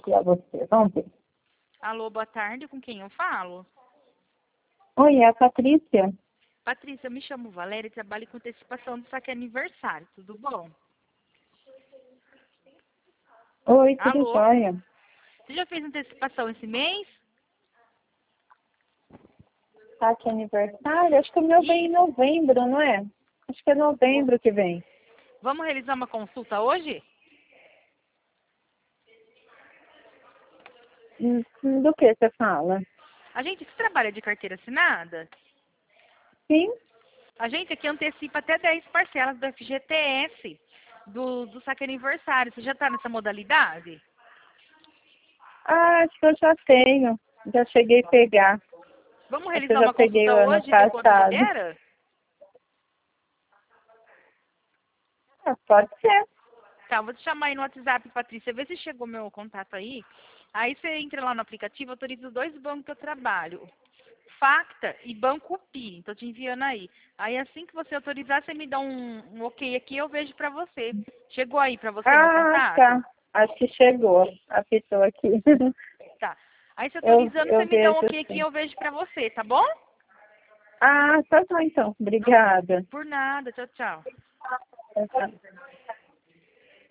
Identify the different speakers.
Speaker 1: aqui a você. Vamos ver.
Speaker 2: Alô, boa tarde, com quem eu falo?
Speaker 1: Oi, é a Patrícia?
Speaker 2: Patrícia, eu me chamo Valéria e trabalho com antecipação do saque aniversário, tudo bom?
Speaker 1: Oi, tudo
Speaker 2: Alô?
Speaker 1: jóia?
Speaker 2: Você já fez antecipação esse mês?
Speaker 1: Tá aqui aniversário? Acho que o meu vem em novembro, não é? Acho que é novembro que vem.
Speaker 2: Vamos realizar uma consulta hoje?
Speaker 1: Do que você fala?
Speaker 2: A gente que trabalha de carteira assinada,
Speaker 1: Sim?
Speaker 2: a gente aqui antecipa até 10 parcelas do FGTS, do saque aniversário. Você já está nessa modalidade?
Speaker 1: Ah, acho que eu já tenho. Já cheguei a pegar.
Speaker 2: Vamos
Speaker 1: Acho que eu
Speaker 2: realizar
Speaker 1: já
Speaker 2: uma
Speaker 1: peguei
Speaker 2: consulta
Speaker 1: o ano
Speaker 2: hoje e ver quanto
Speaker 1: passado.
Speaker 2: libera?
Speaker 1: Ah, pode ser.
Speaker 2: Tá, vou te chamar aí no WhatsApp, Patrícia, vê se chegou meu contato aí. Aí você entra lá no aplicativo, autoriza os dois bancos que eu trabalho. Facta e Banco Pi, tô te enviando aí. Aí assim que você autorizar, você me dá um ok aqui, eu vejo pra você. Chegou aí pra você meu
Speaker 1: Ah,
Speaker 2: contato?
Speaker 1: tá. Acho que chegou. Apitou aqui.
Speaker 2: Tá. Aí você
Speaker 1: Eu,
Speaker 2: autorizando, você
Speaker 1: eu
Speaker 2: me dá um
Speaker 1: vejo
Speaker 2: ok aqui,
Speaker 1: sim.
Speaker 2: eu vejo pra você, tá bom?
Speaker 1: Ah, tá bom então. Obrigada.
Speaker 2: Por nada, tchau, tchau.
Speaker 1: Tchau, tchau.